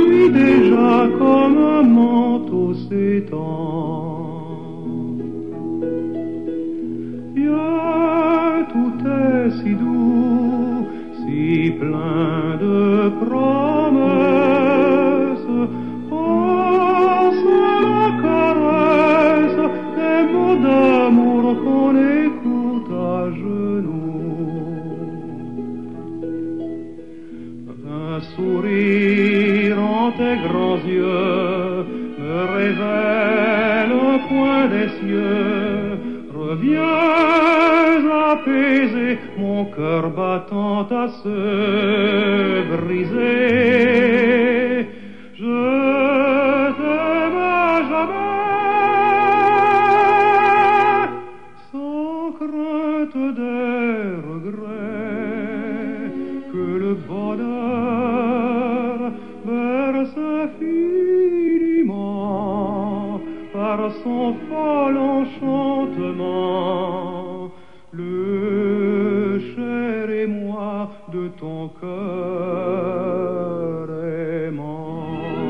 nuit déjà comme un manteau s'étend. Viens, tout est si doux, si plein de promesses. Pense la caresse, des mots d'amour qu'on écoute à genoux. Un sourire en tes grands yeux me révèle un coin des cieux. Reviens apaiser mon cœur battant à se briser. Je t'aime à jamais, sans crainte des regrets, que le bonheur berce infiniment par son fol enchantement le cher émoi de ton cœur aimant.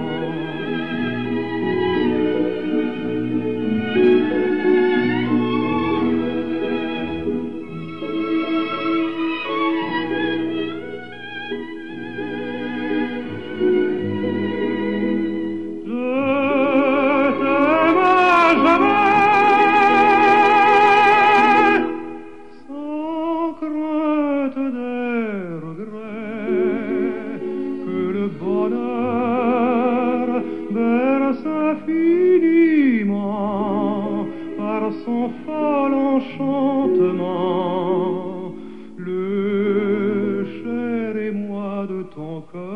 Infiniment par son fol enchantement le cher émoi de ton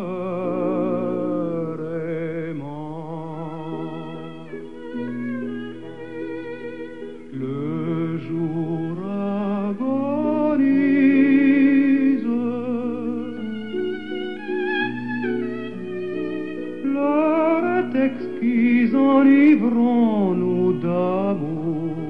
cœur aimant. Le jour agonise, l'heure est exquise, enivrons-nous d'amour.